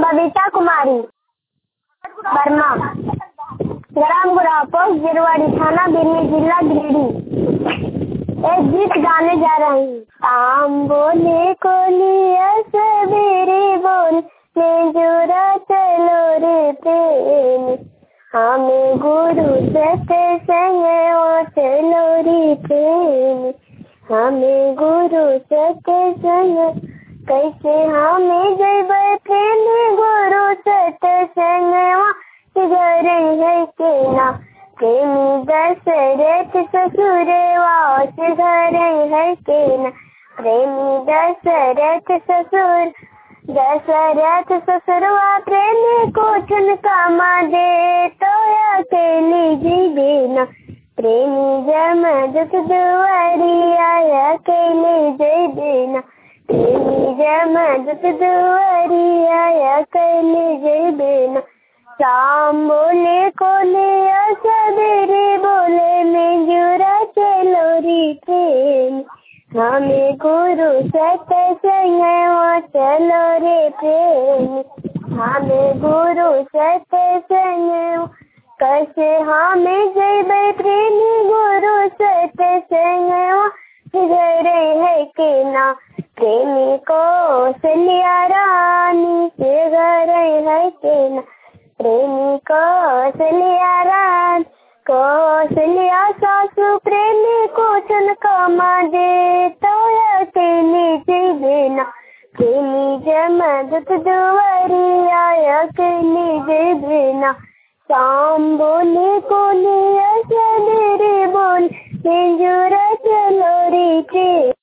बबीता कुमारी वर्मा, ग्राम गुरापोस, जिरवाड़ी थाना, बिरनी जिला, गिरिडीह। एक गीत गाने जा रही हूँ। आम बोले कोलिया सवेरे बोल, मेजुरा चलो रे प्रेम, हमें गुरु सत्संग चलो रे प्रेम, हमें गुरु सत्संग कैसे हमें जब प्रेम गुरु सत्संग घर है के ना, प्रेमी दशरथ ससुर वास घर है के ना, प्रेमी दशरथ ससुर, दशरथ ससुरवा प्रेमी को छुनकामा दे तो अकेली जीवे ना, प्रेमी जम दुख दुआरिया अकेले जय ना, प्रेमी जम दुख दुआरिया अकेले जय ना। शाम बोले कोलिया सवेरे बोले, मेजुरा चलो रे प्रेम, हमें गुरु सत्संग चलो रे प्रेम, हमें गुरु सत्संग कैसे हमें जब प्रेमी गुरु सत्संग घर है के ना, प्रेमी कौशल्या रानी से घर है के ना, प्रेमी कौशल्या रानी, कौशल्या सासु प्रेमी को छुनकामा दे तो अकेली जीवे ना, प्रेमी जम दुख दुआरिया अकेली जीवे ना। शाम बोले कोलिया सवेरे बोल, मेजुरा चलो रे प्रेम।